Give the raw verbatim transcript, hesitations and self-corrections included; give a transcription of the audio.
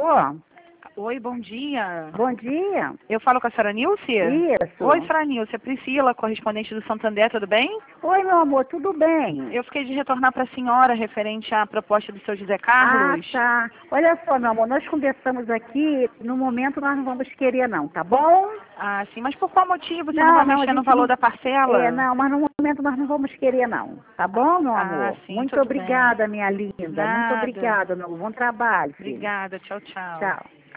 Alô? Oi, bom dia. Bom dia. Eu falo com a senhora Nilce? Isso. Oi, senhora Nilce. É Priscila, correspondente do Santander, tudo bem? Oi, meu amor, tudo bem? Eu fiquei de retornar para a senhora referente à proposta do seu José Carlos. Ah, tá. Olha só, meu amor, nós conversamos aqui, no momento nós não vamos querer não, tá bom? Ah, sim. Mas por qual motivo? Você Não, não vai não, a mexer no gente valor não- da parcela? É, não, mas no momento nós não vamos querer não, tá bom, meu Ah, amor? sim, Muito tudo obrigada, bem. minha linda. Muito Nada. obrigada, meu amor. Bom trabalho, filho. Obrigada. Tchau, tchau. Tchau.